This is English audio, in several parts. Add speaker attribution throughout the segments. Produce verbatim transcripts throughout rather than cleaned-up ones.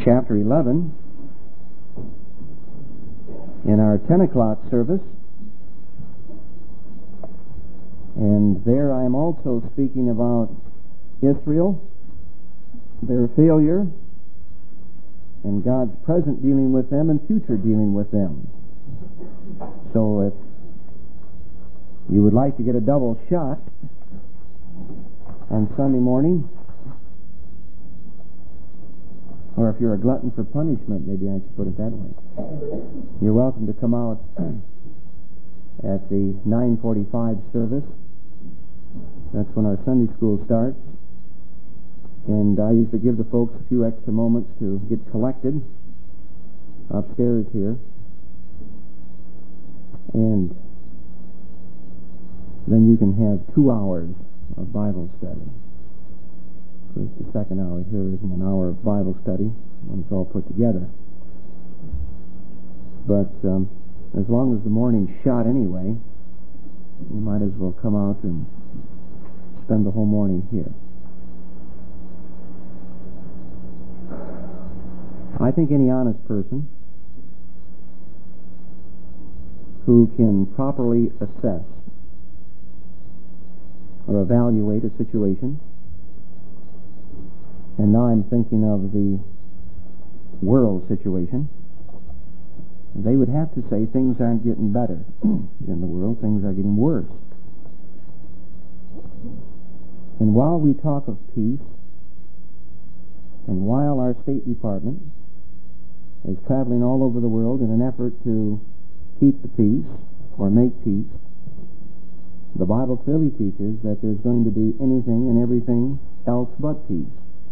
Speaker 1: chapter eleven in our ten o'clock service. And there I am also speaking about Israel, their failure, and God's present dealing with them and future dealing with them. So if you would like to get a double shot on Sunday morning, or if you're a glutton for punishment, maybe I should put it that way, you're welcome to come out at the nine forty-five service. That's when our Sunday school starts. And I usually give the folks a few extra moments to get collected upstairs here. And then you can have two hours of Bible study. Of course, the second hour here isn't an hour of Bible study when it's all put together. But um, as long as the morning's shot anyway, you might as well come out and spend the whole morning here. I think any honest person who can properly assess or evaluate a situation, and now I'm thinking of the world situation, they would have to say things aren't getting better in the world, things are getting worse. And while we talk of peace, and while our State Department is traveling all over the world in an effort to keep the peace or make peace, the Bible clearly teaches that there's going to be anything and everything else but peace.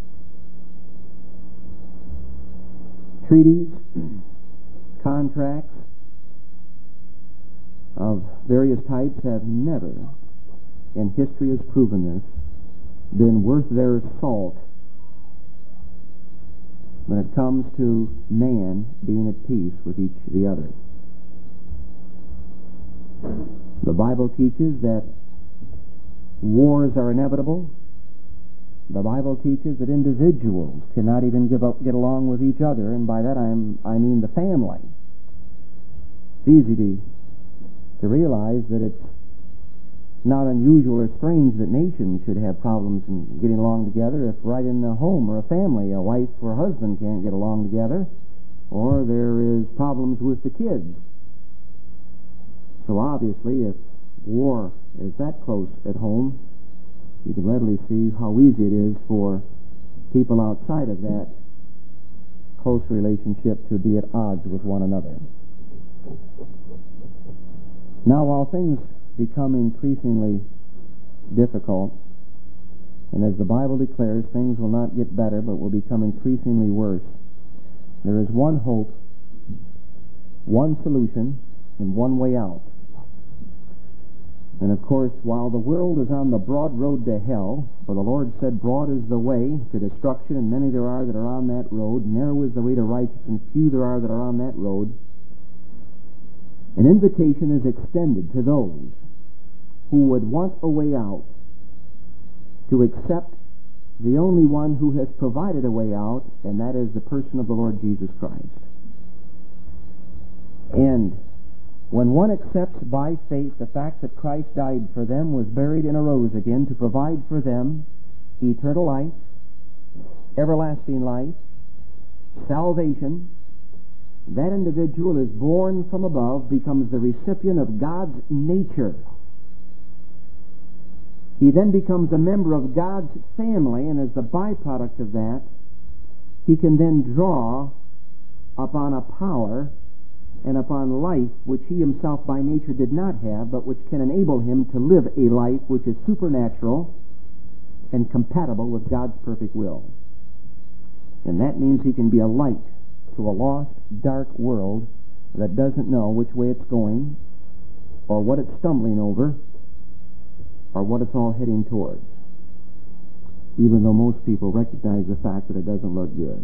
Speaker 1: Treaties, contracts of various types have never, and history has proven this, been worth their salt when it comes to man being at peace with each of the other. The Bible teaches that wars are inevitable. The Bible teaches that individuals cannot even give up, get along with each other, and by that I'm, I mean the family. It's easy to, to realize that it's not unusual or strange that nations should have problems in getting along together if right in the home or a family, a wife or a husband can't get along together, or there is problems with the kids. So obviously, if war is that close at home, you can readily see how easy it is for people outside of that close relationship to be at odds with one another. Now, while things become increasingly difficult, and as the Bible declares, things will not get better, but will become increasingly worse, there is one hope, one solution, and one way out. And of course, while the world is on the broad road to hell, for the Lord said, broad is the way to destruction, and many there are that are on that road, narrow is the way to righteousness, and few there are that are on that road, an invitation is extended to those who would want a way out to accept the only one who has provided a way out, and that is the person of the Lord Jesus Christ. And when one accepts by faith the fact that Christ died for them, was buried, and arose again to provide for them eternal life, everlasting life, salvation, that individual is born from above, becomes the recipient of God's nature. He then becomes a member of God's family, and as the byproduct of that, he can then draw upon a power and upon life which he himself by nature did not have, but which can enable him to live a life which is supernatural and compatible with God's perfect will. And that means he can be a light to a lost, dark world that doesn't know which way it's going, or what it's stumbling over, or what it's all heading towards, even though most people recognize the fact that it doesn't look good.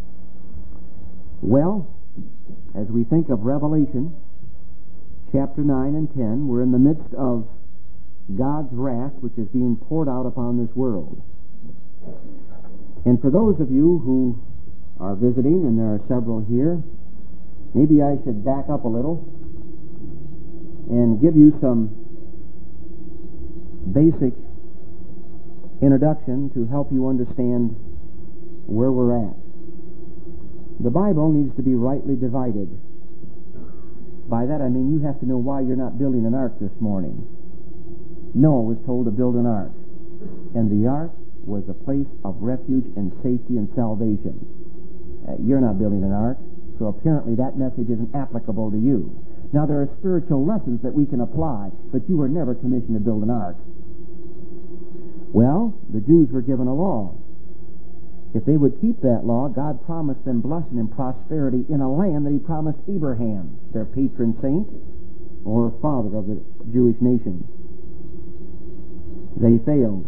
Speaker 1: Well, as we think of Revelation chapter nine and ten, we're in the midst of God's wrath which is being poured out upon this world. And for those of you who are visiting, and there are several here, maybe I should back up a little and give you some basic introduction to help you understand where we're at. The Bible needs to be rightly divided. By that I mean you have to know why you're not building an ark this morning. Noah was told to build an ark, and the ark was a place of refuge and safety and salvation. Uh, you're not building an ark, so apparently that message isn't applicable to you. Now, there are spiritual lessons that we can apply, but you were never commissioned to build an ark. Well, the Jews were given a law. If they would keep that law, God promised them blessing and prosperity in a land that He promised Abraham, their patron saint, or father of the Jewish nation. They failed.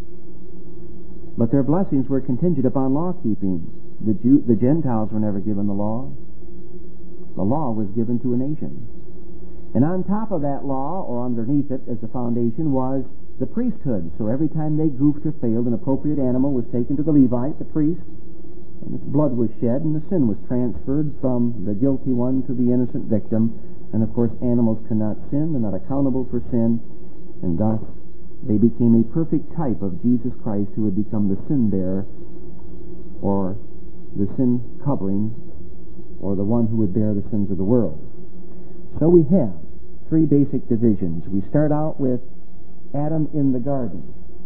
Speaker 1: But their blessings were contingent upon law-keeping. The, Jew, the Gentiles were never given the law. The law was given to a nation. And on top of that law, or underneath it as the foundation, was the priesthood. So every time they goofed or failed, an appropriate animal was taken to the Levite, the priest, and its blood was shed, and the sin was transferred from the guilty one to the innocent victim. And of course, animals cannot sin, they're not accountable for sin, and thus they became a perfect type of Jesus Christ, who would become the sin bearer, or the sin covering, or the one who would bear the sins of the world. So we have three basic divisions. We start out with Adam in the garden.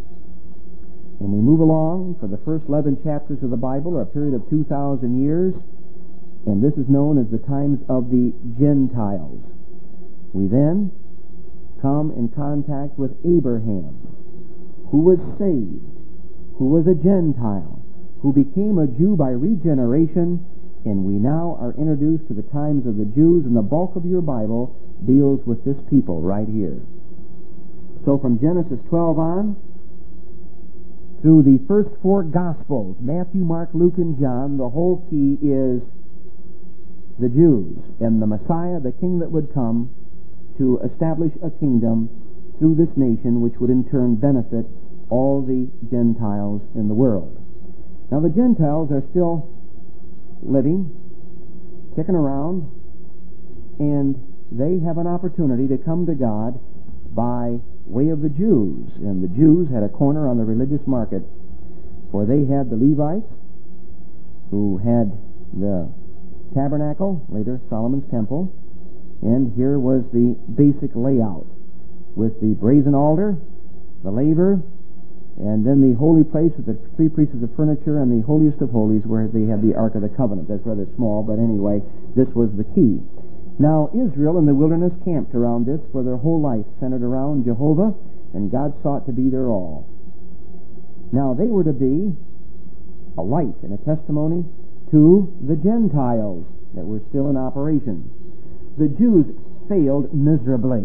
Speaker 1: And we move along for the first eleven chapters of the Bible, a period of two thousand years, and this is known as the times of the Gentiles. We then come in contact with Abraham, who was saved, who was a Gentile, who became a Jew by regeneration, and we now are introduced to the times of the Jews, and the bulk of your Bible deals with this people right here. So from Genesis twelve on, through the first four Gospels, Matthew, Mark, Luke, and John, the whole key is the Jews and the Messiah, the King that would come to establish a kingdom through this nation, which would in turn benefit all the Gentiles in the world. Now the Gentiles are still living, kicking around, and they have an opportunity to come to God by way of the Jews. And the Jews had a corner on the religious market, for they had the Levites, who had the tabernacle, later Solomon's temple, and here was the basic layout, with the brazen altar, the laver, and then the holy place with the three pieces of furniture, and the holiest of holies, where they had the Ark of the Covenant. That's rather small, but anyway, this was the key. Now, Israel in the wilderness camped around this for their whole life, centered around Jehovah, and God sought to be their all. Now, they were to be a light and a testimony to the Gentiles that were still in operation. The Jews failed miserably.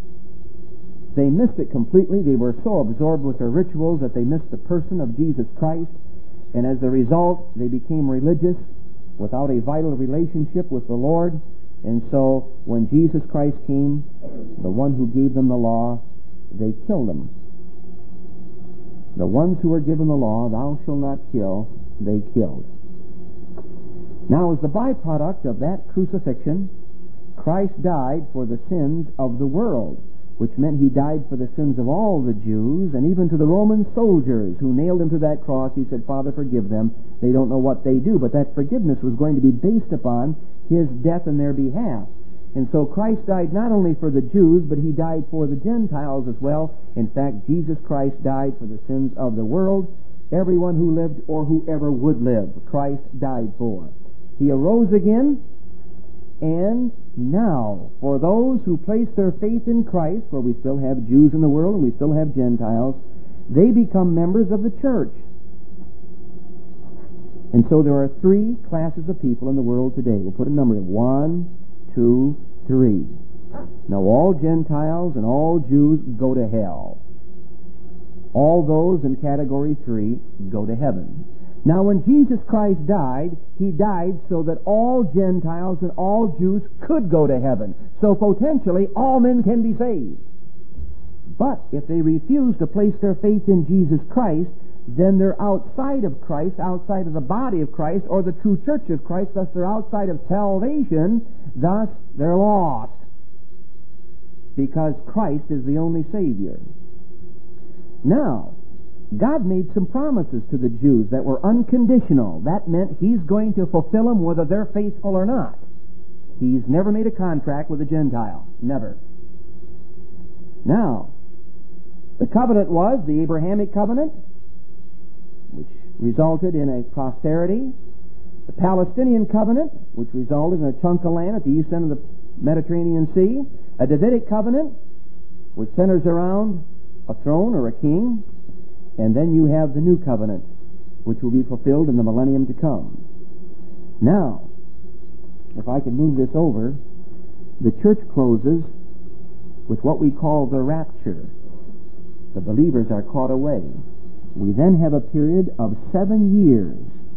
Speaker 1: They missed it completely. They were so absorbed with their rituals that they missed the person of Jesus Christ, and as a result, they became religious without a vital relationship with the Lord. And so, when Jesus Christ came, the one who gave them the law, they killed him. The ones who were given the law, thou shalt not kill, they killed. Now, as the byproduct of that crucifixion, Christ died for the sins of the world, which meant he died for the sins of all the Jews, and even to the Roman soldiers who nailed him to that cross. He said, Father, forgive them. They don't know what they do. But that forgiveness was going to be based upon his death in their behalf. And so Christ died not only for the Jews, but he died for the Gentiles as well. In fact, Jesus Christ died for the sins of the world. Everyone who lived or whoever would live, Christ died for. He arose again, and now, for those who place their faith in Christ, for we still have Jews in the world and we still have Gentiles, they become members of the church. And so there are three classes of people in the world today. We'll put a number of one, two, three. Now, all Gentiles and all Jews go to hell. All those in category three go to heaven. Now, when Jesus Christ died, he died so that all Gentiles and all Jews could go to heaven. So potentially, all men can be saved. But if they refuse to place their faith in Jesus Christ, then they're outside of Christ, outside of the body of Christ, or the true church of Christ, thus they're outside of salvation, thus they're lost. Because Christ is the only Savior. Now, God made some promises to the Jews that were unconditional. That meant He's going to fulfill them whether they're faithful or not. He's never made a contract with a Gentile. Never. Now, the covenant was the Abrahamic covenant, which resulted in a posterity. The Palestinian covenant, which resulted in a chunk of land at the east end of the Mediterranean Sea. A Davidic covenant, which centers around a throne or a king. And then you have the new covenant, which will be fulfilled in the millennium to come. Now, if I can move this over, the church closes with what we call the rapture. The believers are caught away. We then have a period of seven years.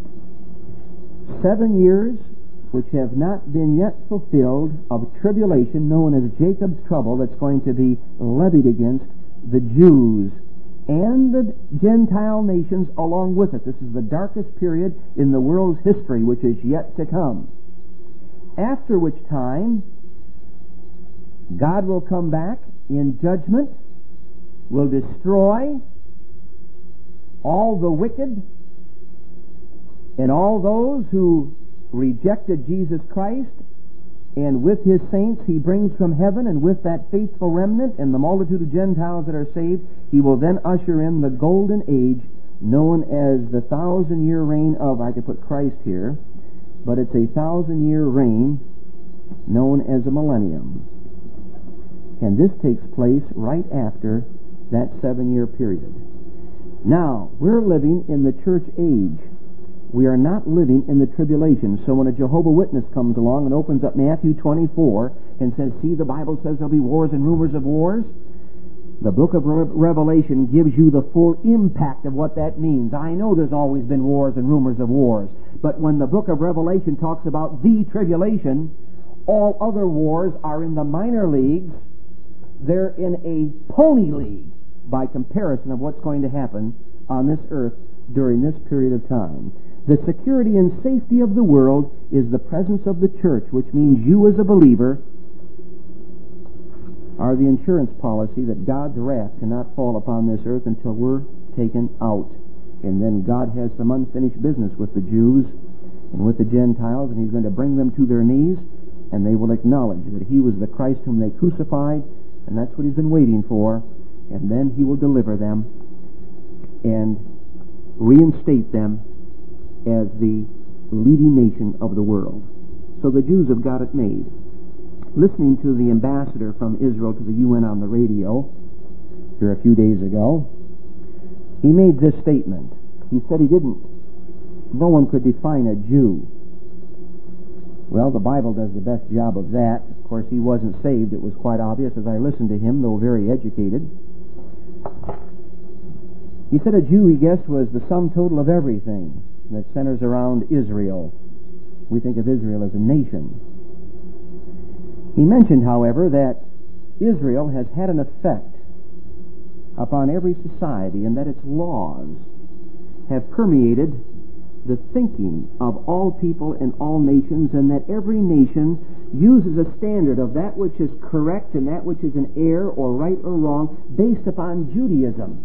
Speaker 1: Seven years which have not been yet fulfilled of tribulation known as Jacob's trouble that's going to be levied against the Jews and the Gentile nations along with it. This is the darkest period in the world's history which is yet to come. After which time, God will come back in judgment, will destroy all the wicked and all those who rejected Jesus Christ, and with His saints He brings from heaven, and with that faithful remnant and the multitude of Gentiles that are saved, He will then usher in the golden age known as the thousand-year reign of, I could put Christ here, but it's a thousand-year reign known as a millennium. And this takes place right after that seven-year period. Now, we're living in the church age. We are not living in the tribulation. So when a Jehovah's Witness comes along and opens up Matthew twenty-four and says, see, the Bible says there'll be wars and rumors of wars, the book of Re- Revelation gives you the full impact of what that means. I know there's always been wars and rumors of wars, but when the book of Revelation talks about the tribulation, all other wars are in the minor leagues. They're in a pony league by comparison of what's going to happen on this earth during this period of time. The security and safety of the world is the presence of the church, which means you as a believer are the insurance policy that God's wrath cannot fall upon this earth until we're taken out. And then God has some unfinished business with the Jews and with the Gentiles, and He's going to bring them to their knees, and they will acknowledge that He was the Christ whom they crucified, and that's what He's been waiting for, and then He will deliver them and reinstate them as the leading nation of the world. So the Jews have got it made. Listening to the ambassador from Israel to the U N on the radio here a few days ago, he made this statement. He said he didn't, no one could define a Jew. Well, the Bible does the best job of that. Of course, he wasn't saved. It was quite obvious as I listened to him, though very educated. He said a Jew, he guessed, was the sum total of everything that centers around Israel. We think of Israel as a nation. He mentioned, however, that Israel has had an effect upon every society, and that its laws have permeated the thinking of all people and all nations, and that every nation uses a standard of that which is correct and that which is an error or right or wrong based upon Judaism,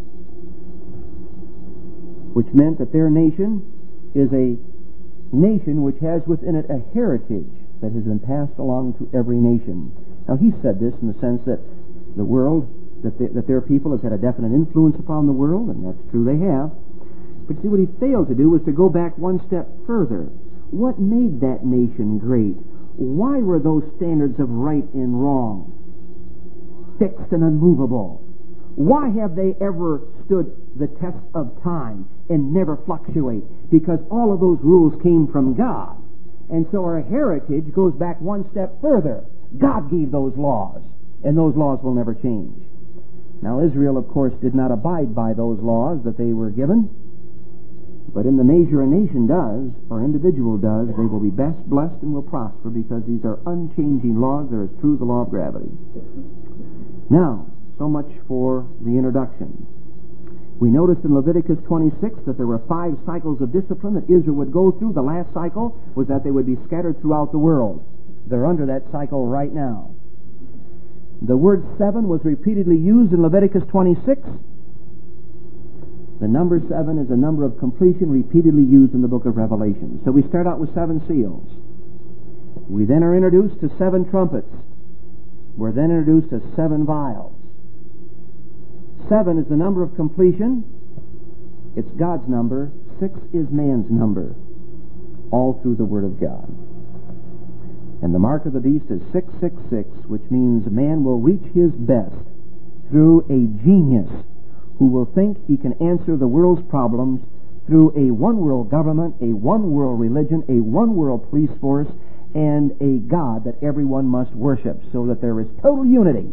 Speaker 1: which meant that their nation is a nation which has within it a heritage that has been passed along to every nation. Now, he said this in the sense that the world, that, they, that their people has had a definite influence upon the world, and that's true, they have. But see, what he failed to do was to go back one step further. What made that nation great? Why were those standards of right and wrong fixed and unmovable? Why have they ever stood the test of time and never fluctuate? Because all of those rules came from God. And so our heritage goes back one step further. God gave those laws, and those laws will never change. Now, Israel, of course, did not abide by those laws that they were given. But in the measure a nation does, or individual does, they will be best blessed and will prosper, because these are unchanging laws. They're as true as the law of gravity. Now, so much for the introduction. We noticed in Leviticus twenty-six that there were five cycles of discipline that Israel would go through. The last cycle was that they would be scattered throughout the world. They're under that cycle right now. The word seven was repeatedly used in Leviticus twenty-six. The number seven is a number of completion repeatedly used in the book of Revelation. So we start out with seven seals. We then are introduced to seven trumpets. We're then introduced to seven vials. Seven is the number of completion. It's God's number. Six is man's number. All through the Word of God. And the mark of the beast is six six six, which means man will reach his best through a genius who will think he can answer the world's problems through a one-world government, a one-world religion, a one-world police force, and a God that everyone must worship, so that there is total unity.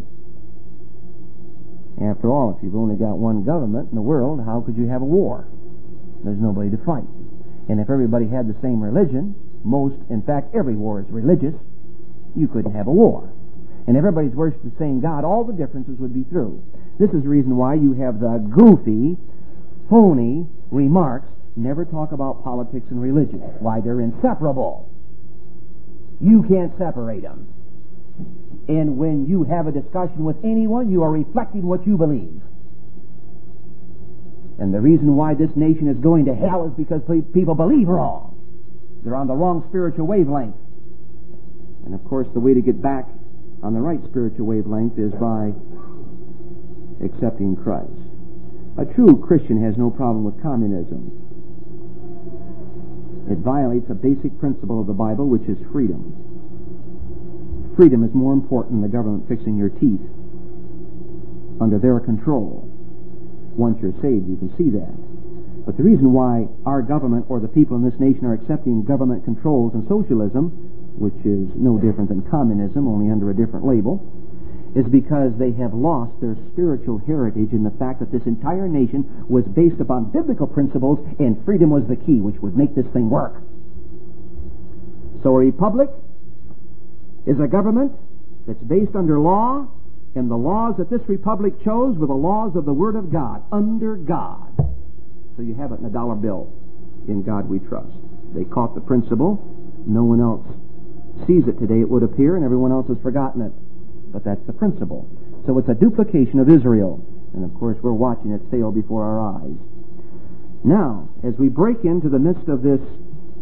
Speaker 1: After all, if you've only got one government in the world, how could you have a war? There's nobody to fight. And if everybody had the same religion, most, in fact, every war is religious, you couldn't have a war. And if everybody's worshipped the same God, all the differences would be through. This is the reason why you have the goofy, phony remarks, never talk about politics and religion. Why, they're inseparable. You can't separate them. And when you have a discussion with anyone, you are reflecting what you believe. And the reason why this nation is going to hell is because people believe wrong. They're on the wrong spiritual wavelength. And of course, the way to get back on the right spiritual wavelength is by accepting Christ. A true Christian has no problem with communism. It violates a basic principle of the Bible, which is freedom. Freedom is more important than the government fixing your teeth under their control. Once you're saved, you can see that. But the reason why our government or the people in this nation are accepting government controls and socialism, which is no different than communism, only under a different label, is because they have lost their spiritual heritage in the fact that this entire nation was based upon biblical principles and freedom was the key, which would make this thing work. So a republic is a government that's based under law, and the laws that this republic chose were the laws of the Word of God, under God. So you have it in a dollar bill. In God we trust. They caught the principle. No one else sees it today, it would appear, and everyone else has forgotten it. But that's the principle. So it's a duplication of Israel. And of course we're watching it fail before our eyes. Now, as we break into the midst of this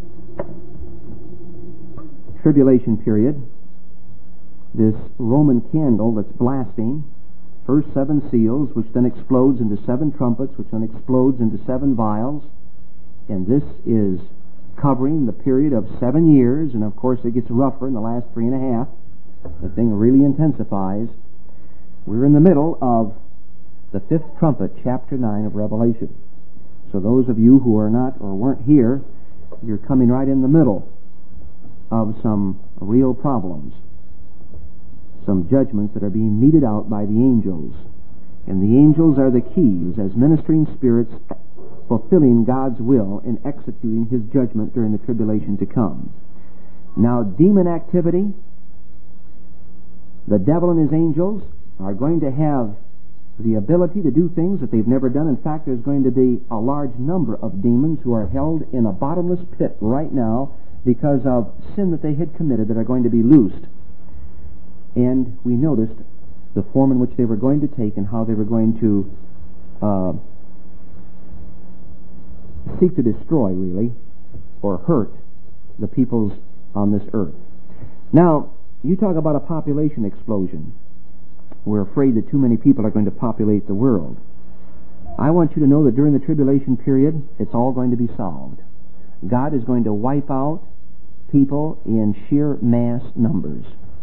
Speaker 1: tribulation period, this Roman candle that's blasting, first seven seals, which then explodes into seven trumpets, which then explodes into seven vials, and this is covering the period of seven years, and of course it gets rougher in the last three and a half. The thing really intensifies. We're in the middle of the fifth trumpet, chapter nine of Revelation. So those of you who are not or weren't here, you're coming right in the middle of some real problems. Some judgments that are being meted out by the angels. And the angels are the keys as ministering spirits fulfilling God's will and executing His judgment during the tribulation to come. Now, demon activity, the devil and his angels are going to have the ability to do things that they've never done. In fact, there's going to be a large number of demons who are held in a bottomless pit right now because of sin that they had committed that are going to be loosed. And we noticed the form in which they were going to take and how they were going to uh, seek to destroy, really, or hurt the peoples on this earth. Now, you talk about a population explosion. We're afraid that too many people are going to populate the world. I want you to know that during the tribulation period, it's all going to be solved. God is going to wipe out people in sheer mass numbers.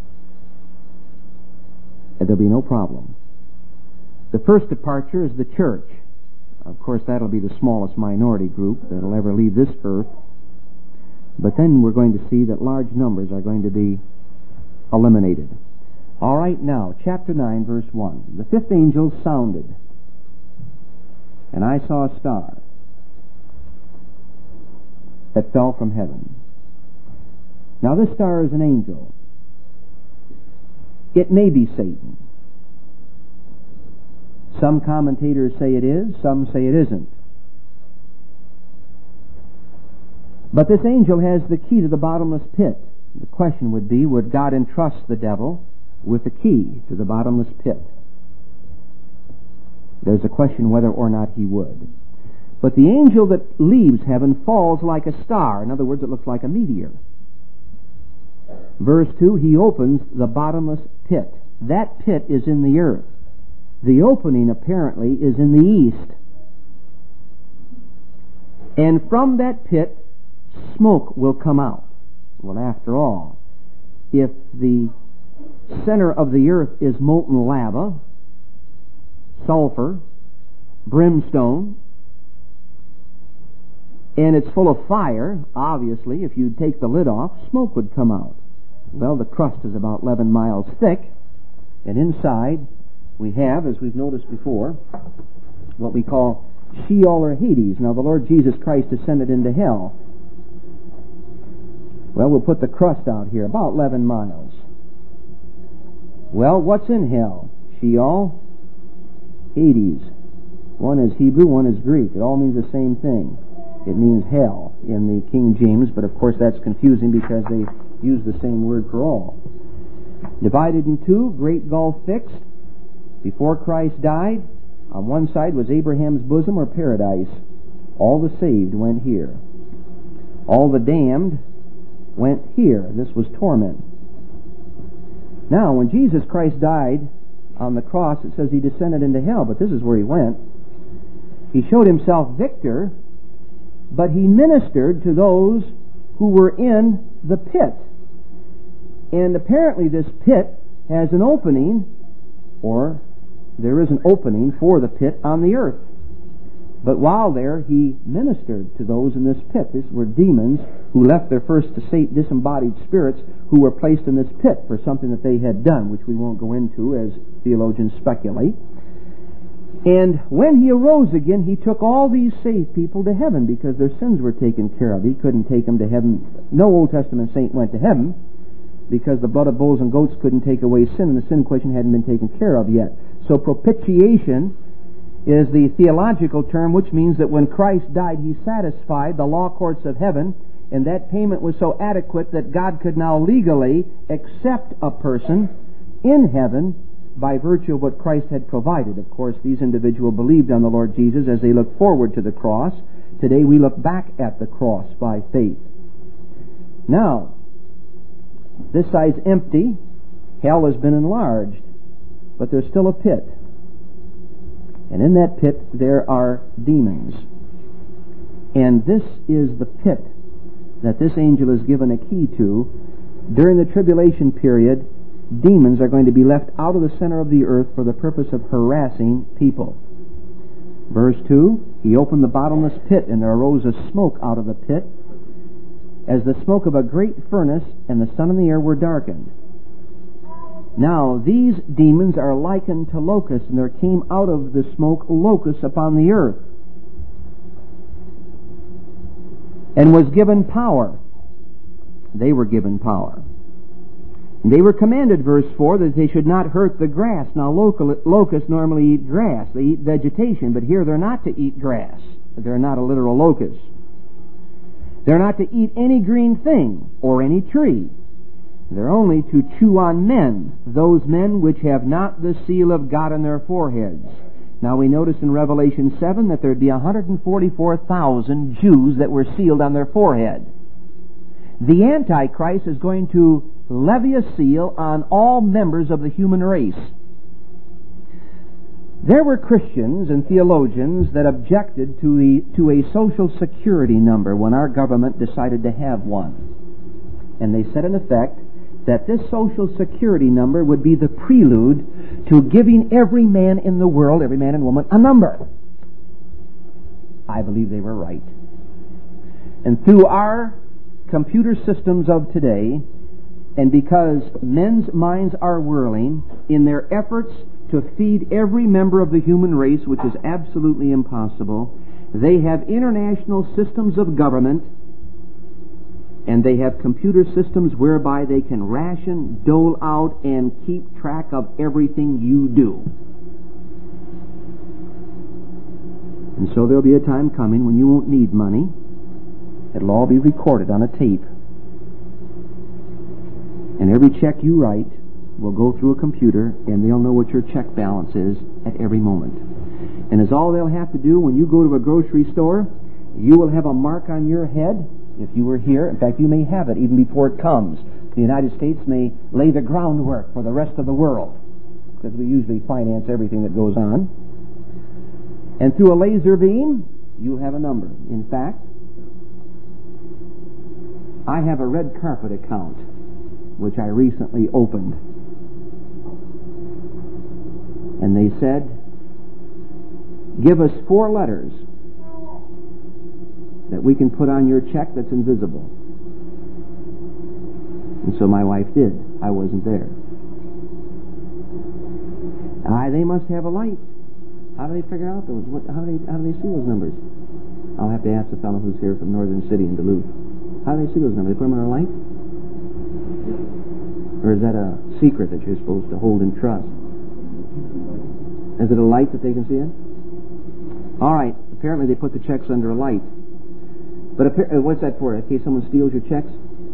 Speaker 1: And there'll be no problem. The first departure is the church. Of course, that'll be the smallest minority group that'll ever leave this earth. But then we're going to see that large numbers are going to be eliminated. All right, now, chapter nine, verse one. The fifth angel sounded, and I saw a star that fell from heaven. Now, this star is an angel. It may be Satan. Some commentators say it is, some say it isn't. But this angel has the key to the bottomless pit. The question would be, would God entrust the devil with the key to the bottomless pit? There's a question whether or not he would. But the angel that leaves heaven falls like a star. In other words, it looks like a meteor. Verse two, he opens the bottomless pit. That pit is in the earth. The opening, apparently, is in the east. And from that pit, smoke will come out. Well, after all, if the center of the earth is molten lava, sulfur, brimstone, and it's full of fire, obviously, if you take the lid off, smoke would come out. Well, the crust is about eleven miles thick, and inside we have, as we've noticed before, what we call Sheol or Hades. Now, the Lord Jesus Christ descended into hell. Well, we'll put the crust out here, about eleven miles. Well, what's in hell? Sheol, Hades. One is Hebrew, one is Greek. It all means the same thing. It means hell in the King James, but of course that's confusing because they use the same word for all. Divided in two, great gulf fixed. Before Christ died, on one side was Abraham's bosom or paradise. All the saved went here. All the damned went here. This was torment. Now, when Jesus Christ died on the cross, it says he descended into hell, but this is where he went. He showed himself victor, but he ministered to those who were in the pit. And apparently this pit has an opening, or there is an opening for the pit on the earth. But while there, he ministered to those in this pit. These were demons who left their first estate disembodied spirits who were placed in this pit for something that they had done, which we won't go into as theologians speculate. And when he arose again, he took all these saved people to heaven because their sins were taken care of. He couldn't take them to heaven. No Old Testament saint went to heaven because the blood of bulls and goats couldn't take away sin, and the sin question hadn't been taken care of yet. So propitiation is the theological term, which means that when Christ died, he satisfied the law courts of heaven, and that payment was so adequate that God could now legally accept a person in heaven by virtue of what Christ had provided. Of course, these individuals believed on the Lord Jesus as they looked forward to the cross. Today we look back at the cross by faith. Now, this side's empty. Hell has been enlarged, but there's still a pit. And in that pit there are demons. And this is the pit that this angel is given a key to. During the tribulation period, demons are going to be left out of the center of the earth for the purpose of harassing people. Verse two, he opened the bottomless pit, and there arose a smoke out of the pit, as the smoke of a great furnace, and the sun and the air were darkened. Now, these demons are likened to locusts, and there came out of the smoke locusts upon the earth, and was given power. They were given power. And they were commanded, verse four, that they should not hurt the grass. Now, locusts normally eat grass. They eat vegetation, but here they're not to eat grass. They're not a literal locust. They're not to eat any green thing or any tree. They're only to chew on men, those men which have not the seal of God on their foreheads. Now we notice in Revelation seven that there'd be one hundred forty-four thousand Jews that were sealed on their forehead. The Antichrist is going to levy a seal on all members of the human race. There were Christians and theologians that objected to, the, to a Social Security number when our government decided to have one. And they said in effect that this Social Security number would be the prelude to giving every man in the world, every man and woman, a number. I believe they were right. And through our computer systems of today, and because men's minds are whirling in their efforts to feed every member of the human race, which is absolutely impossible, they have international systems of government, and they have computer systems whereby they can ration, dole out, and keep track of everything you do. And so there'll be a time coming when you won't need money. It'll all be recorded on a tape. And every check you write will go through a computer, and they'll know what your check balance is at every moment. And as all they'll have to do when you go to a grocery store, you will have a mark on your head if you were here. In fact, you may have it even before it comes. The United States may lay the groundwork for the rest of the world, because we usually finance everything that goes on. And through a laser beam, you'll have a number. In fact, I have a red carpet account, which I recently opened. And they said, give us four letters that we can put on your check that's invisible. And so my wife did. I wasn't there. Ah, they must have a light. How do they figure out those? What, how, do they, how do they see those numbers? I'll have to ask the fellow who's here from Northern City in Duluth. How do they see those numbers? They put them on a light? Or is that a secret that you're supposed to hold in trust? Is it a light that they can see it? All right. Apparently they put the checks under a light. But uh, what's that for? In case someone steals your checks?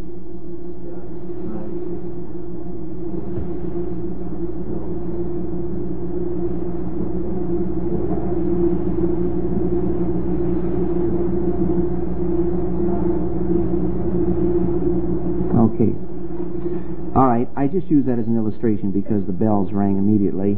Speaker 1: Okay. All right. I just use that as an illustration because the bells rang immediately.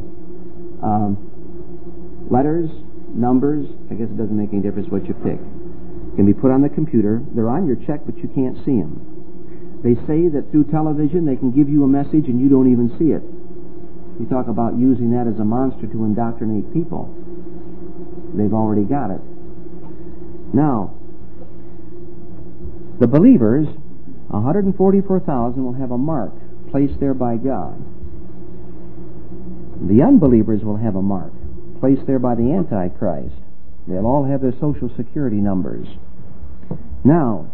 Speaker 1: Um, letters, numbers, I guess it doesn't make any difference what you pick. Can be put on the computer. They're on your check, but you can't see them. They say that through television they can give you a message and you don't even see it. You talk about using that as a monster to indoctrinate people. They've already got it. Now, the believers, one hundred forty-four thousand, will have a mark placed there by God. The unbelievers will have a mark placed there by the Antichrist. They'll all have their social security numbers. Now,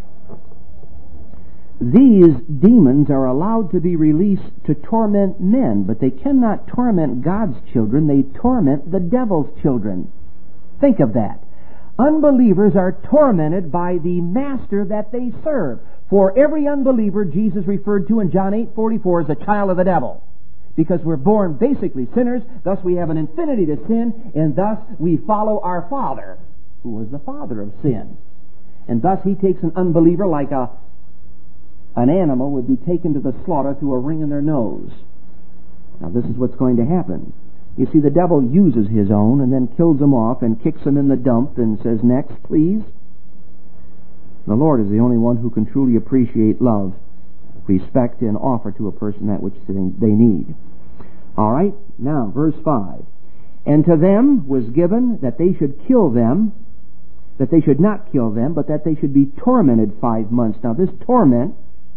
Speaker 1: these demons are allowed to be released to torment men, but they cannot torment God's children. They torment the devil's children. Think of that. Unbelievers are tormented by the master that they serve. For every unbeliever, Jesus referred to in John eight forty-four as a child of the devil. Because we're born basically sinners, thus we have an infinity to sin, and thus we follow our Father, who was the father of sin. And thus he takes an unbeliever like a an animal would be taken to the slaughter through a ring in their nose. Now this is what's going to happen. You see, the devil uses his own and then kills them off and kicks them in the dump and says, next, please. The Lord is the only one who can truly appreciate love, respect, and offer to a person that which they need. All right, now, verse five. And to them was given that they should kill them, that they should not kill them, but that they should be tormented five months. Now, this torment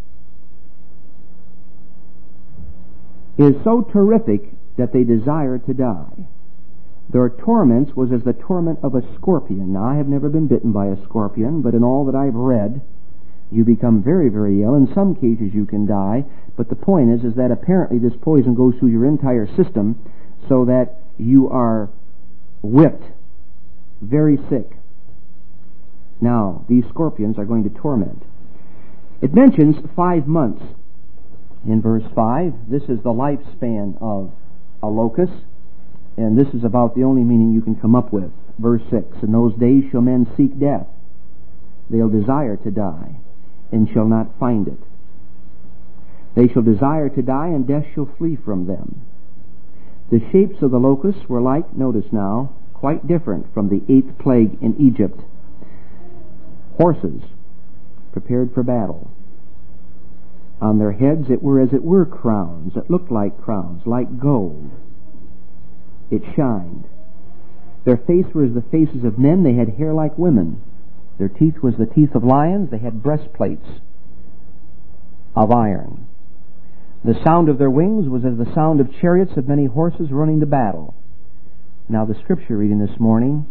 Speaker 1: is so terrific that they desire to die. Their torments was as the torment of a scorpion. Now, I have never been bitten by a scorpion, but in all that I've read, you become very, very ill. In some cases you can die, but the point is, is that apparently this poison goes through your entire system so that you are whipped, very sick. Now, these scorpions are going to torment. It mentions five months in verse five. This is the lifespan of a locust, and this is about the only meaning you can come up with. Verse six, in those days shall men seek death. They'll desire to die, and shall not find it. They shall desire to die, and death shall flee from them. The shapes of the locusts were like, notice now, quite different from the eighth plague in Egypt. Horses prepared for battle. On their heads it were as it were crowns, that looked like crowns, like gold. It shined. Their face were as the faces of men. They had hair like women. Their teeth was the teeth of lions. They had breastplates of iron. The sound of their wings was as the sound of chariots of many horses running to battle. Now the scripture reading this morning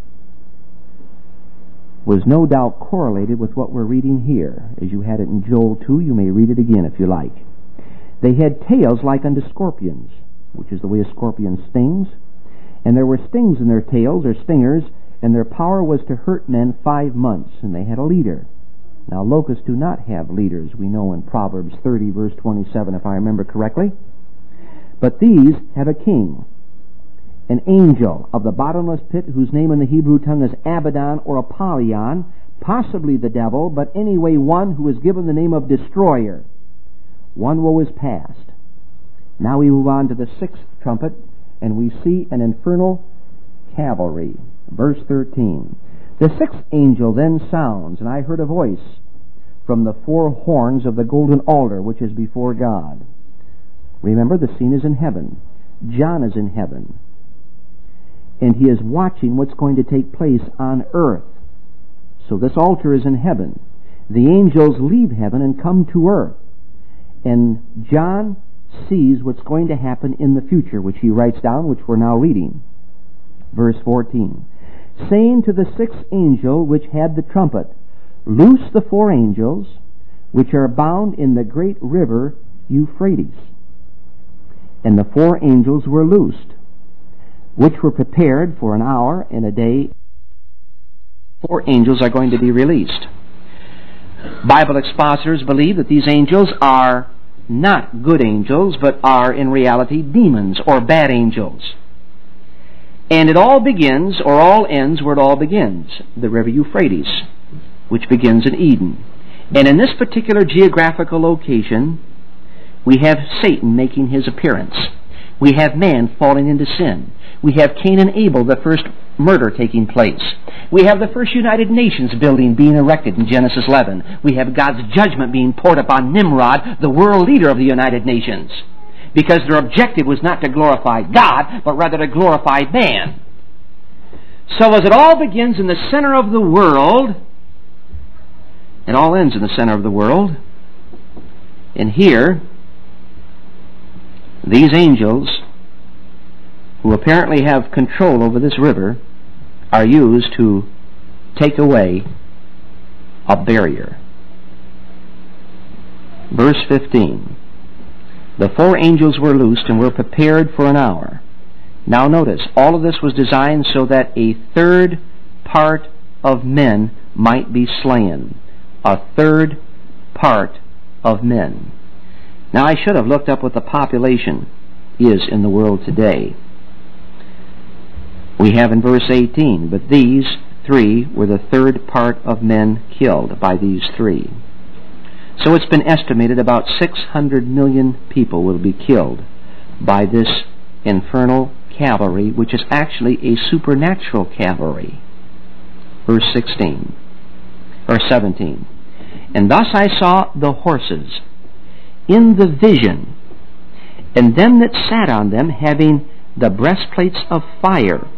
Speaker 1: was no doubt correlated with what we're reading here. As you had it in Joel two, you may read it again if you like. They had tails like unto scorpions, which is the way a scorpion stings. And there were stings in their tails, or stingers, and their power was to hurt men five months, and they had a leader. Now, locusts do not have leaders, we know in Proverbs thirty, verse twenty-seven, if I remember correctly. But these have a king, an angel of the bottomless pit, whose name in the Hebrew tongue is Abaddon or Apollyon, possibly the devil, but anyway one who is given the name of Destroyer. One woe is past. Now we move on to the sixth trumpet, and we see an infernal cavalry. Verse thirteen. The sixth angel then sounds, and I heard a voice from the four horns of the golden altar which is before God. Remember, the scene is in heaven. John is in heaven. And he is watching what's going to take place on earth. So this altar is in heaven. The angels leave heaven and come to earth. And John sees what's going to happen in the future, which he writes down, which we're now reading. Verse fourteen. Saying to the sixth angel which had the trumpet, Loose the four angels which are bound in the great river Euphrates. And the four angels were loosed, which were prepared for an hour and a day. Four angels are going to be released. Bible expositors believe that these angels are not good angels, but are in reality demons or bad angels. And it all begins, or all ends where it all begins, the river Euphrates, which begins in Eden. And in this particular geographical location, we have Satan making his appearance. We have man falling into sin. We have Cain and Abel, the first murder taking place. We have the first United Nations building being erected in Genesis eleven. We have God's judgment being poured upon Nimrod, the world leader of the United Nations, because their objective was not to glorify God, but rather to glorify man. So as it all begins in the center of the world, it all ends in the center of the world. And here, these angels, who apparently have control over this river, are used to take away a barrier. Verse fifteen. The four angels were loosed and were prepared for an hour. Now notice, all of this was designed so that a third part of men might be slain. A third part of men. Now I should have looked up what the population is in the world today. We have in verse eighteen, but these three were the third part of men killed by these three. So it's been estimated about six hundred million people will be killed by this infernal cavalry, which is actually a supernatural cavalry. Verse sixteen, or seventeen. And thus I saw the horses in the vision, and them that sat on them having the breastplates of fire,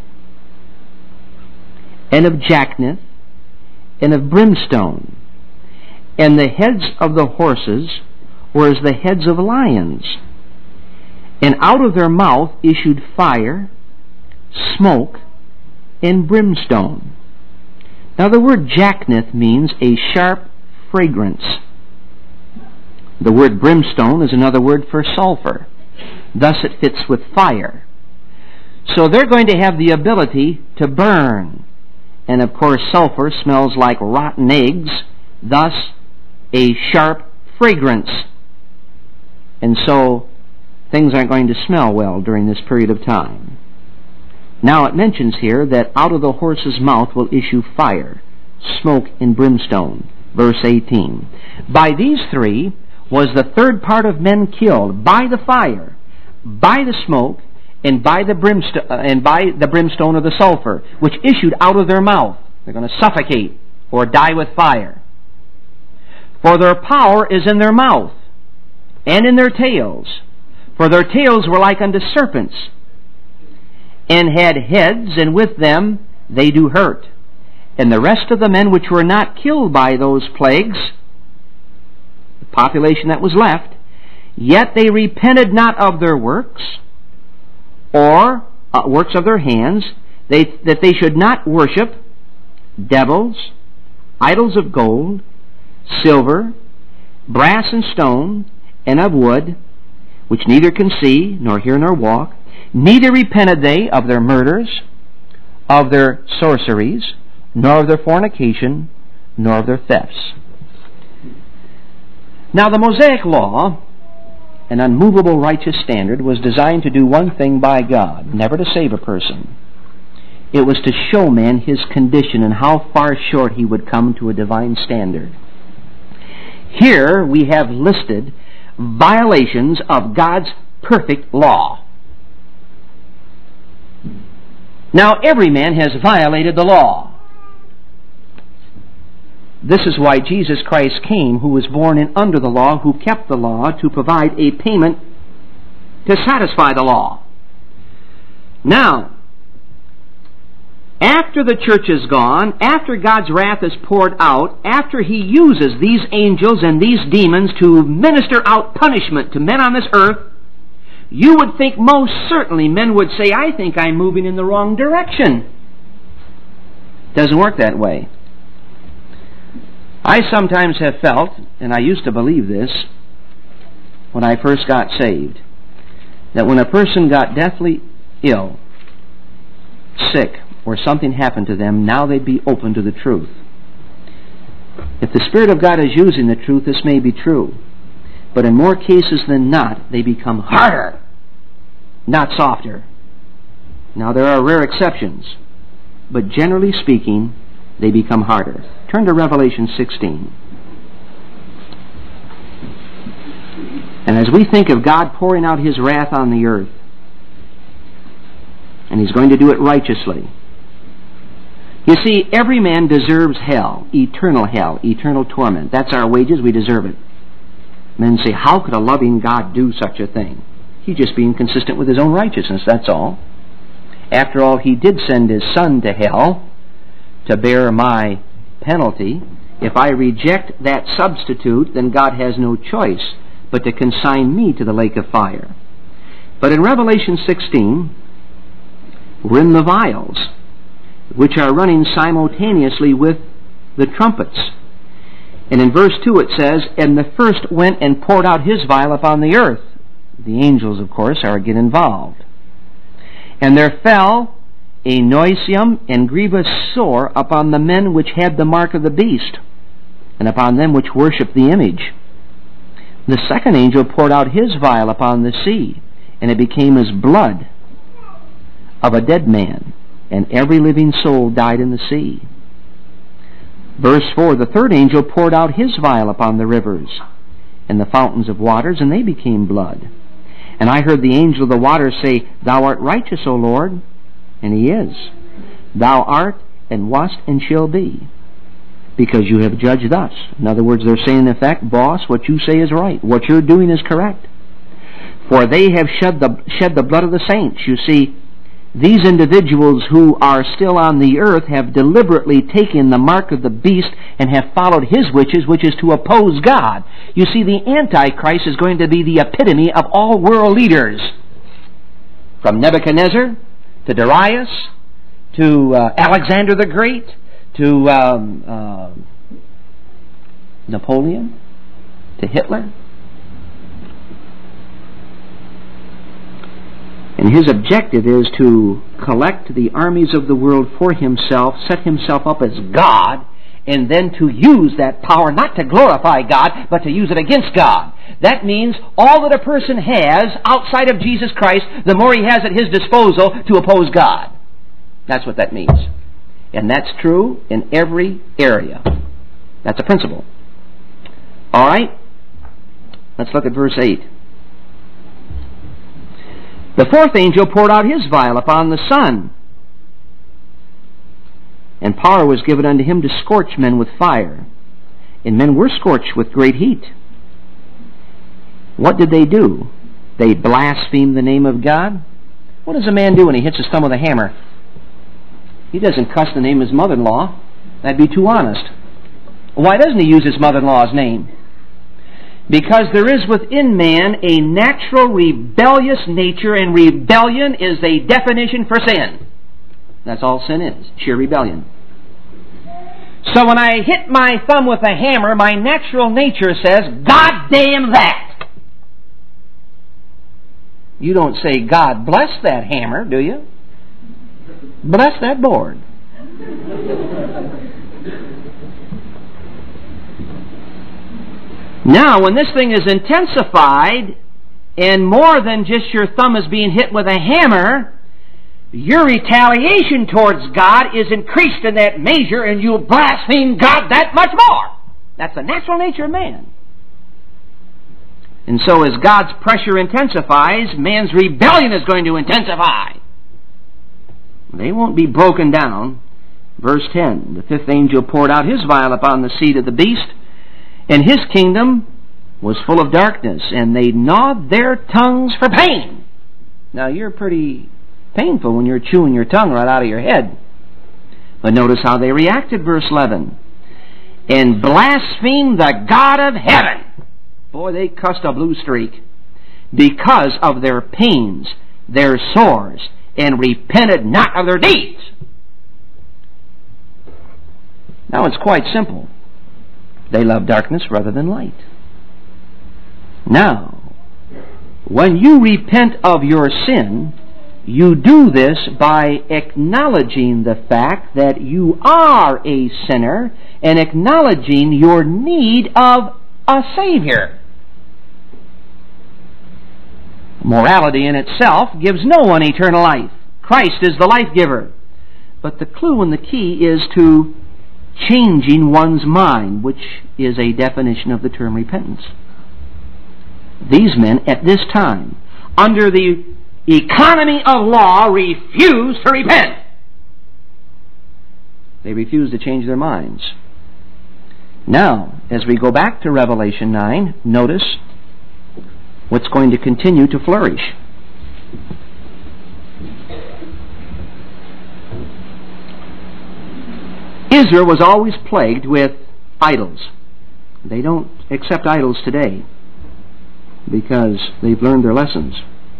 Speaker 1: and of jacknith, and of brimstone. And the heads of the horses were as the heads of lions. And out of their mouth issued fire, smoke, and brimstone. Now the word jacknith means a sharp fragrance. The word brimstone is another word for sulfur. Thus it fits with fire. So they're going to have the ability to burn. And of course sulfur smells like rotten eggs, thus a sharp fragrance. And so things aren't going to smell well during this period of time. Now it mentions here that out of the horse's mouth will issue fire, smoke, and brimstone. Verse eighteen. By these three was the third part of men killed, by the fire, by the smoke, and by the brimstone, uh, and by the brimstone of the sulfur, which issued out of their mouth. They're going to suffocate or die with fire. For their power is in their mouth, and in their tails. For their tails were like unto serpents, and had heads, and with them they do hurt. And the rest of the men which were not killed by those plagues, the population that was left, yet they repented not of their works, or uh, works of their hands, they, that they should not worship devils, idols of gold, silver, brass and stone, and of wood, which neither can see, nor hear, nor walk. Neither repented they of their murders, of their sorceries, nor of their fornication, nor of their thefts. Now the Mosaic Law, an unmovable righteous standard, was designed to do one thing by God, never to save a person. It was to show man his condition and how far short he would come to a divine standard. Here we have listed violations of God's perfect law. Now every man has violated the law. This is why Jesus Christ came, who was born in under the law, who kept the law, to provide a payment to satisfy the law. Now, after the church is gone, after God's wrath is poured out, after He uses these angels and these demons to minister out punishment to men on this earth, you would think most certainly men would say, I think I'm moving in the wrong direction. Doesn't work that way. I sometimes have felt, and I used to believe this when I first got saved, that when a person got deathly ill, sick, or something happened to them, now they'd be open to the truth. If the Spirit of God is using the truth, this may be true. But in more cases than not, they become harder, not softer. Now there are rare exceptions, but generally speaking, they become harder. Turn to Revelation sixteen. And as we think of God pouring out His wrath on the earth, and He's going to do it righteously. You see, every man deserves hell, eternal hell, eternal torment. That's our wages, we deserve it. Men say, how could a loving God do such a thing? He's just being consistent with His own righteousness, that's all. After all, He did send His Son to hell to bear my penalty. If I reject that substitute, then God has no choice but to consign me to the lake of fire. But in Revelation sixteen, we're in the vials, which are running simultaneously with the trumpets. And in verse two it says, and the first went and poured out his vial upon the earth. The angels, of course, are again involved. And there fell a noisome and grievous sore upon the men which had the mark of the beast, and upon them which worshipped the image. The second angel poured out his vial upon the sea, and it became as blood of a dead man, and every living soul died in the sea. Verse four, the third angel poured out his vial upon the rivers and the fountains of waters, and they became blood. And I heard the angel of the waters say, Thou art righteous, O Lord. And He is. Thou art, and wast, and shall be, because you have judged thus. In other words, they're saying in effect, boss, what you say is right. What you're doing is correct. For they have shed the, shed the blood of the saints. You see, these individuals who are still on the earth have deliberately taken the mark of the beast and have followed his wishes, which is to oppose God. You see, the Antichrist is going to be the epitome of all world leaders. From Nebuchadnezzar to Darius to uh, Alexander the Great to um, uh, Napoleon to Hitler. And his objective is to collect the armies of the world for himself, set himself up as God, and then to use that power not to glorify God, but to use it against God. That means all that a person has outside of Jesus Christ, the more he has at his disposal to oppose God. That's what that means. And that's true in every area. That's a principle. All right? Let's look at verse eight. The fourth angel poured out his vial upon the sun, and power was given unto him to scorch men with fire. And men were scorched with great heat. What did they do? They blasphemed the name of God. What does a man do when he hits his thumb with a hammer? He doesn't cuss the name of his mother-in-law. That'd be too honest. Why doesn't he use his mother-in-law's name? Because there is within man a natural rebellious nature, and rebellion is a definition for sin. That's all sin is, sheer rebellion. So when I hit my thumb with a hammer, my natural nature says, God damn that! You don't say, God bless that hammer, do you? Bless that board. Now, when this thing is intensified, and more than just your thumb is being hit with a hammer, your retaliation towards God is increased in that measure, and you'll blaspheme God that much more. That's the natural nature of man. And so as God's pressure intensifies, man's rebellion is going to intensify. They won't be broken down. Verse ten, the fifth angel poured out his vial upon the seat of the beast, and his kingdom was full of darkness, and they gnawed their tongues for pain. Now, you're pretty painful when you're chewing your tongue right out of your head. But notice how they reacted, verse eleven. And blasphemed the God of heaven. Boy, they cussed a blue streak. Because of their pains, their sores, and repented not of their deeds. Now, it's quite simple. They love darkness rather than light. Now, when you repent of your sin, you do this by acknowledging the fact that you are a sinner and acknowledging your need of a Savior. Morality in itself gives no one eternal life. Christ is the life giver. But the clue and the key is to changing one's mind, which is a definition of the term repentance. These men at this time, under the economy of law, refused to repent. They refused to change their minds. Now, as we go back to Revelation nine, notice what's going to continue to flourish. Israel was always plagued with idols. They don't accept idols today because they've learned their lessons.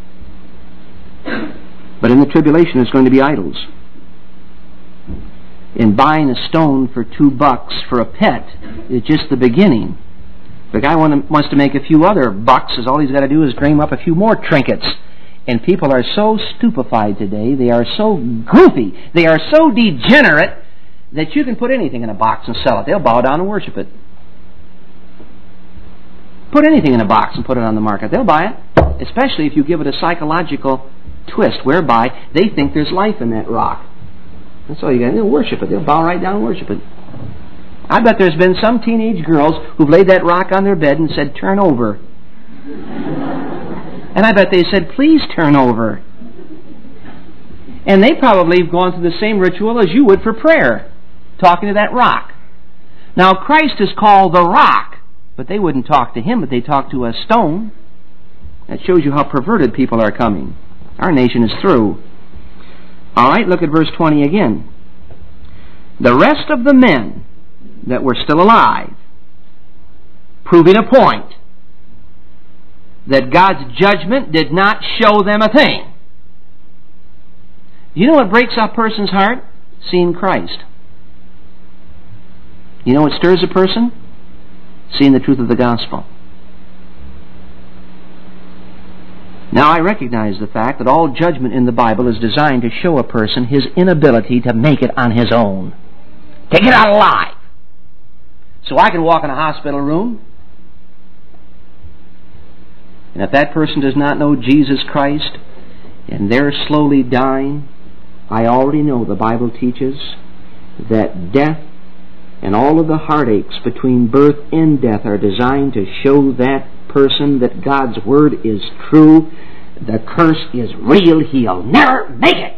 Speaker 1: But in the tribulation there's going to be idols. And buying a stone for two bucks for a pet is just the beginning. The guy wants to make a few other bucks, as all he's got to do is dream up a few more trinkets. And people are so stupefied today, they are so goofy, they are so degenerate, that you can put anything in a box and sell it. They'll bow down and worship it. Put anything in a box and put it on the market. They'll buy it. Especially if you give it a psychological twist whereby they think there's life in that rock. That's all you got. They'll worship it. They'll bow right down and worship it. I bet there's been some teenage girls who've laid that rock on their bed and said, turn over. And I bet they said, please turn over. And they probably have gone through the same ritual as you would for prayer, talking to that rock. Now, Christ is called the rock, but they wouldn't talk to him, but they talk to a stone. That shows you how perverted people are coming. Our nation is through. All right, look at verse twenty again. The rest of the men that were still alive, proving a point that God's judgment did not show them a thing. You know what breaks a person's heart? Seeing Christ. You know what stirs a person? Seeing the truth of the gospel. Now, I recognize the fact that all judgment in the Bible is designed to show a person his inability to make it on his own. To get out alive. So I can walk in a hospital room, and if that person does not know Jesus Christ, and they're slowly dying, I already know the Bible teaches that death and all of the heartaches between birth and death are designed to show that person that God's Word is true, the curse is real, he'll never make it.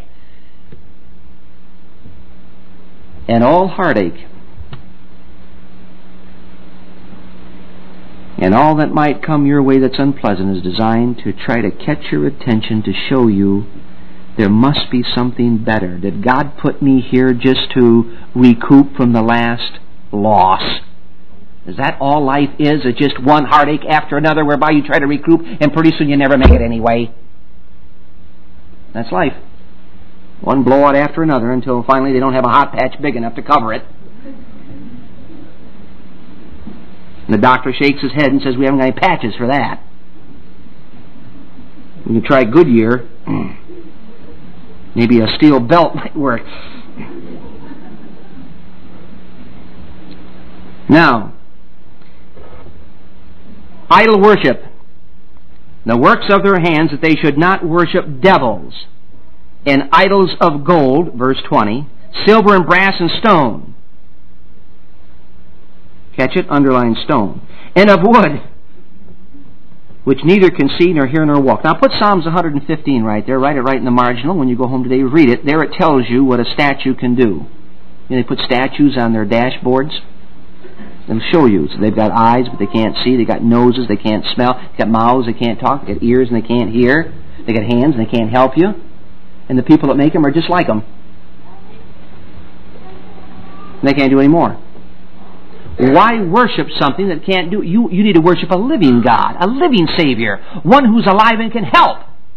Speaker 1: And all heartache and all that might come your way that's unpleasant is designed to try to catch your attention, to show you there must be something better. Did God put me here just to recoup from the last loss? Is that all life is? It's just one heartache after another whereby you try to recoup and pretty soon you never make it anyway? That's life. One blowout after another until finally they don't have a hot patch big enough to cover it. And the doctor shakes his head and says, we haven't got any patches for that. When you try Goodyear, Maybe a steel belt might work. Now, idol worship. The works of their hands, that they should not worship devils and idols of gold, verse twenty, silver and brass and stone. Catch it? Underline stone. And of wood, which neither can see nor hear nor walk. Now put Psalms one hundred fifteen right there. Write it right in the marginal. When you go home today, read it. There it tells you what a statue can do. You know, they put statues on their dashboards. It'll show you. So they've got eyes, but they can't see. They've got noses, they can't smell. They've got mouths, they can't talk. They've got ears, and they can't hear. They've got hands, and they can't help you. And the people that make them are just like them. And they can't do any more. Why worship something that can't do? You, you need to worship a living God, a living Savior, one who's alive and can help.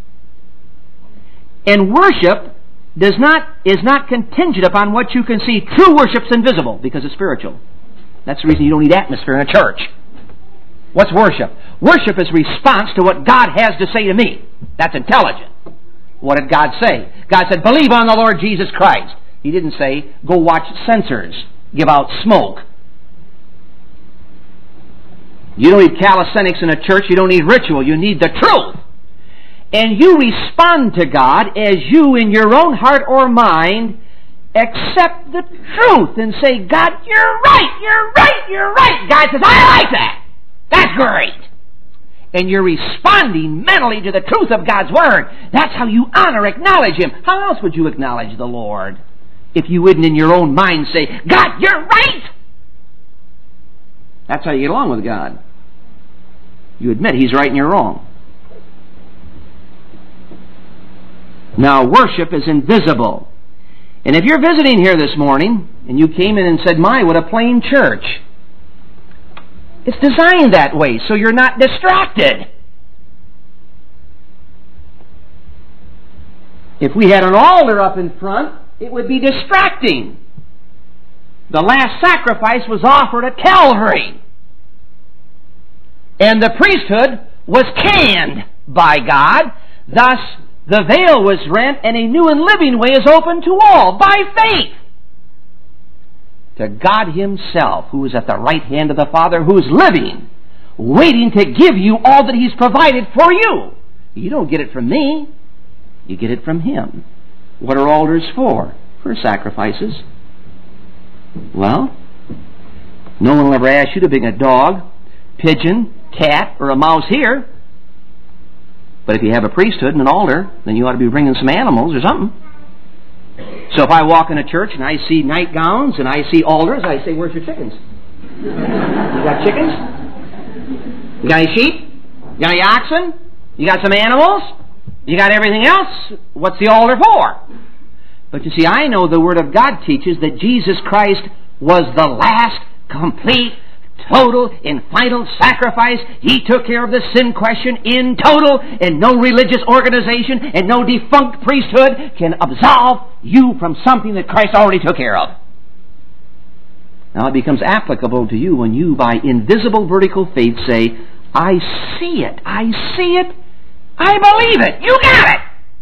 Speaker 1: And worship does not is not contingent upon what you can see. True worship's invisible because it's spiritual. That's the reason you don't need atmosphere in a church. What's worship? Worship is response to what God has to say to me. That's intelligent. What did God say? God said, believe on the Lord Jesus Christ. He didn't say, go watch censors give out smoke. You don't need calisthenics in a church. You don't need ritual. You need the truth. And you respond to God as you, in your own heart or mind, accept the truth and say, God, you're right, you're right, you're right. God says, I like that. That's great. And you're responding mentally to the truth of God's Word. That's how you honor, acknowledge Him. How else would you acknowledge the Lord if you wouldn't in your own mind say, God, you're right? That's how you get along with God. You admit He's right and you're wrong. Now, worship is invisible. And if you're visiting here this morning, and you came in and said, my, what a plain church. It's designed that way, so you're not distracted. If we had an altar up in front, it would be distracting. The last sacrifice was offered at Calvary. And the priesthood was canned by God. Thus, the veil was rent, and a new and living way is open to all, by faith. To God Himself, who is at the right hand of the Father, who is living, waiting to give you all that He's provided for you. You don't get it from me. You get it from Him. What are altars for? For sacrifices. Well, no one will ever ask you to bring a dog, pigeon, cat, or a mouse here. But if you have a priesthood and an altar, then you ought to be bringing some animals or something. So if I walk in a church and I see nightgowns and I see altars, I say, where's your chickens? You got chickens? You got any sheep? You got any oxen? You got some animals? You got everything else? What's the altar for? But you see, I know the Word of God teaches that Jesus Christ was the last, complete, total and final sacrifice. He took care of the sin question in total, and no religious organization and no defunct priesthood can absolve you from something that Christ already took care of. Now it becomes applicable to you when you, by invisible vertical faith, say, I see it, I see it, I believe it, you got it.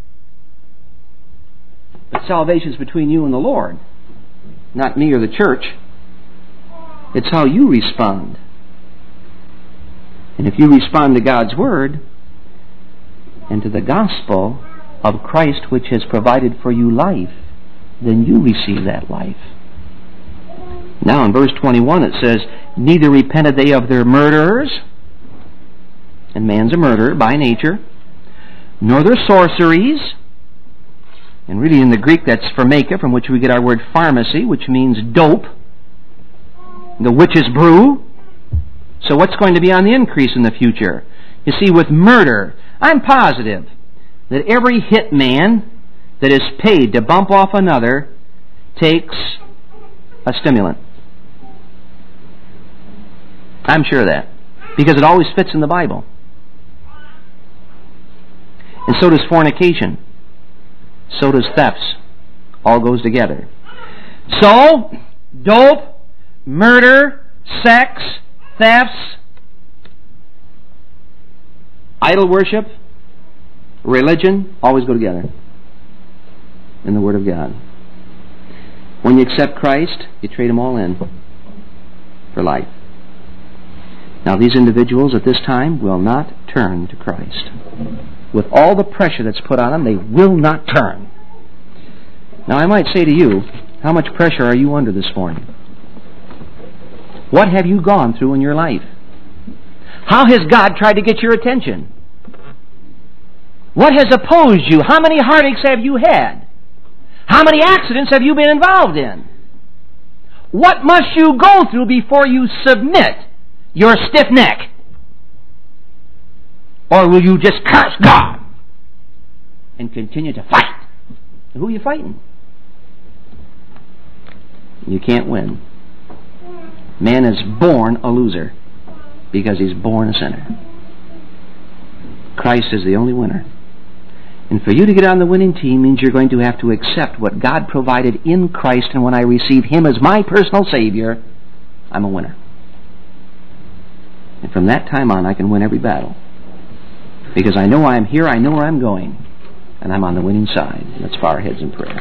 Speaker 1: But salvation is between you and the Lord, not me or the church. It's how you respond. And if you respond to God's Word and to the gospel of Christ, which has provided for you life, then you receive that life. Now in verse twenty-one it says, neither repented they of their murderers, and man's a murderer by nature, nor their sorceries. And really in the Greek that's pharmakia, from which we get our word pharmacy, which means dope. The witch's brew. So what's going to be on the increase in the future? You see, with murder, I'm positive that every hitman that is paid to bump off another takes a stimulant. I'm sure of that, because it always fits in the Bible. And so does fornication. So does thefts. All goes together. So, dope, murder, sex, thefts, idol worship, religion, always go together. in the Word of God. When you accept Christ, you trade them all in for life. Now, these individuals at this time will not turn to Christ. With all the pressure that's put on them, they will not turn. Now, I might say to you, how much pressure are you under this morning? What have you gone through in your life? How has God tried to get your attention? What has opposed you? How many heartaches have you had? How many accidents have you been involved in? What must you go through before you submit your stiff neck? Or will you just curse God and continue to fight? Who are you fighting? You can't win. Man is born a loser because he's born a sinner. Christ is the only winner. And for you to get on the winning team means you're going to have to accept what God provided in Christ, and when I receive Him as my personal Savior, I'm a winner. And from that time on, I can win every battle. Because I know I'm here, I know where I'm going, and I'm on the winning side. Let's bow our heads in prayer.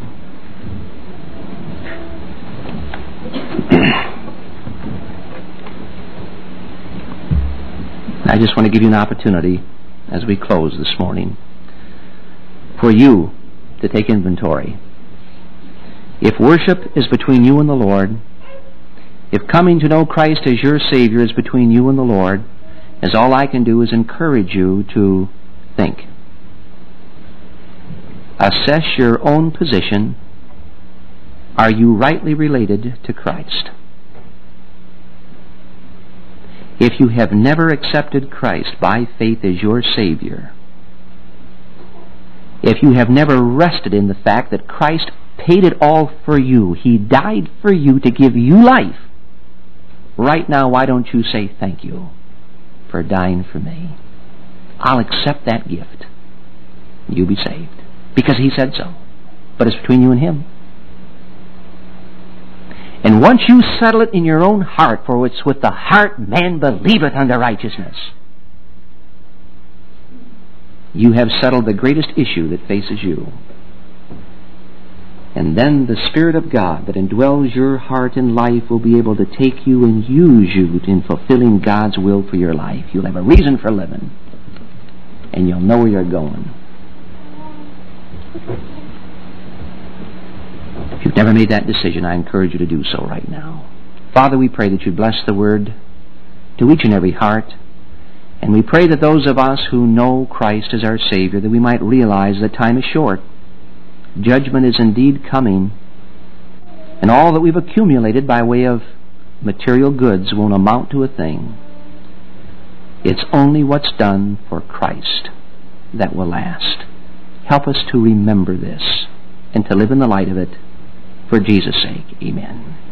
Speaker 1: I just want to give you an opportunity as we close this morning for you to take inventory. If worship is between you and the Lord, if coming to know Christ as your Savior is between you and the Lord, as all I can do is encourage you to think. Assess your own position. Are you rightly related to Christ? If you have never accepted Christ by faith as your Savior, if you have never rested in the fact that Christ paid it all for you, He died for you to give you life, right now, why don't you say thank you for dying for me? I'll accept that gift. You'll be saved. Because He said so. But it's between you and Him. And once you settle it in your own heart, for it's with the heart man believeth unto righteousness, you have settled the greatest issue that faces you. And then the Spirit of God that indwells your heart and life will be able to take you and use you in fulfilling God's will for your life. You'll have a reason for living. And you'll know where you're going. If you've never made that decision, I encourage you to do so right now. Father, we pray that you bless the Word to each and every heart. And we pray that those of us who know Christ as our Savior, that we might realize that time is short. Judgment is indeed coming. And all that we've accumulated by way of material goods won't amount to a thing. It's only what's done for Christ that will last. Help us to remember this and to live in the light of it. For Jesus' sake, amen.